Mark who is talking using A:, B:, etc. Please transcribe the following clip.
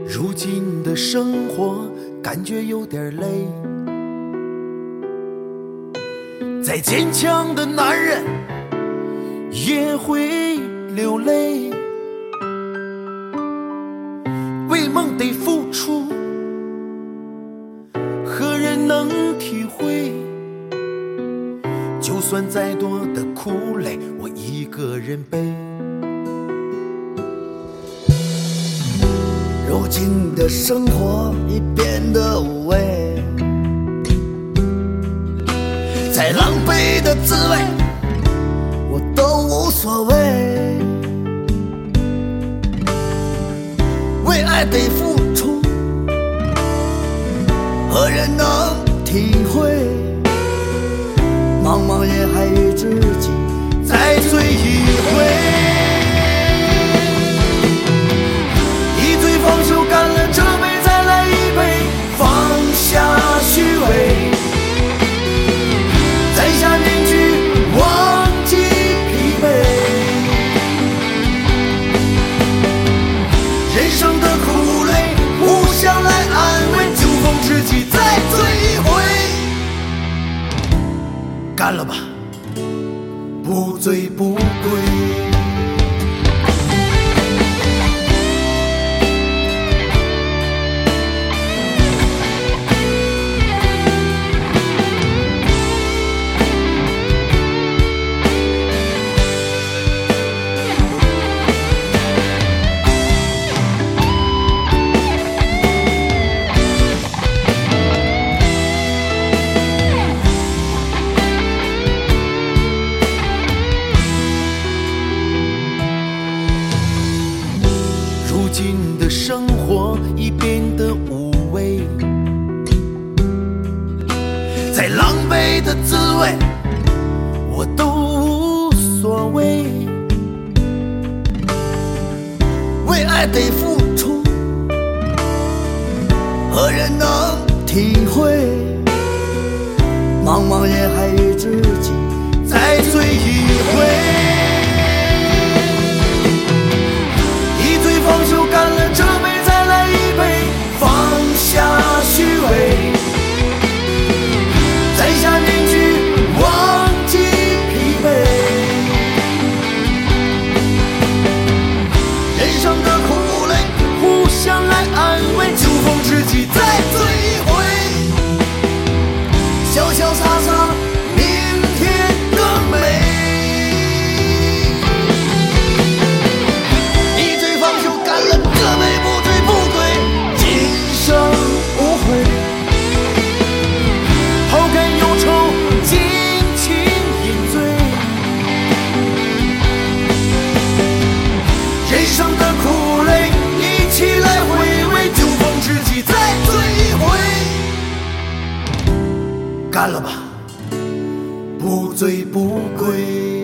A: 如今的生活感觉有点累，再坚强的男人也会流泪，为梦得付出，何人能体会？就算再多的苦累，我一个人背。如今的生活已变得无味，再狼狈的滋味我都无所谓，为爱得付出，何人能体会？茫茫夜海与知己再醉一回，放手干了这杯，再来一杯，放下虚伪，摘下面具，忘记疲惫。人生的苦累，互相来安慰，酒逢知己再醉一回。干了吧，不醉不归。如今的生活已变得无味，再狼狈的滋味我都无所谓，为爱得付出，何人能体会？茫茫夜海与知己再醉一回，放手干了这杯，再来一杯，放下虚伪，摘下面具，忘记疲惫。人生的苦累，互相来安慰，酒逢知己再醉一回，潇潇洒洒，明天更美。人生的苦累，一起来回味，酒逢知己再醉一回。干了吧，不醉不归。